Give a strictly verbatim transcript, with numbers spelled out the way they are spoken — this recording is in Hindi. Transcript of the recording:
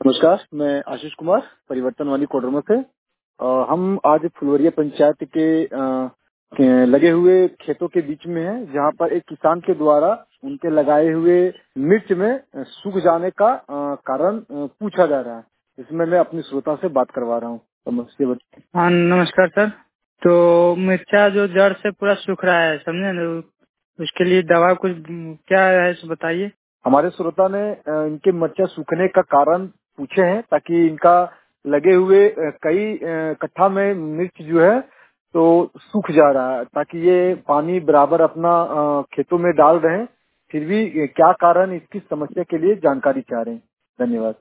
नमस्कार, मैं आशीष कुमार परिवर्तनवादी कोडरमा से। अ, हम आज फुलवरिया पंचायत के, अ, के लगे हुए खेतों के बीच में हैं, जहां पर एक किसान के द्वारा उनके लगाए हुए मिर्च में सूख जाने का अ, कारण अ, पूछा जा रहा है। इसमें मैं अपनी श्रोता से बात करवा रहा हूँ। समझिए बच्चे। हाँ नमस्कार सर। तो मिर्चा जो जड़ से पूरा सूख रहा है, समझे न, उसके लिए दवा कुछ क्या है सो बताइए। हमारे श्रोता ने अ, इनके मिर्चा सूखने का कारण पूछे हैं, ताकि इनका लगे हुए अ, कई अ, कट्ठा में मिर्च जो है तो सूख जा रहा है, ताकि ये पानी बराबर अपना अ, खेतों में डाल रहे हैं। फिर भी क्या कारण, इसकी समस्या के लिए जानकारी चाह रहे हैं। धन्यवाद।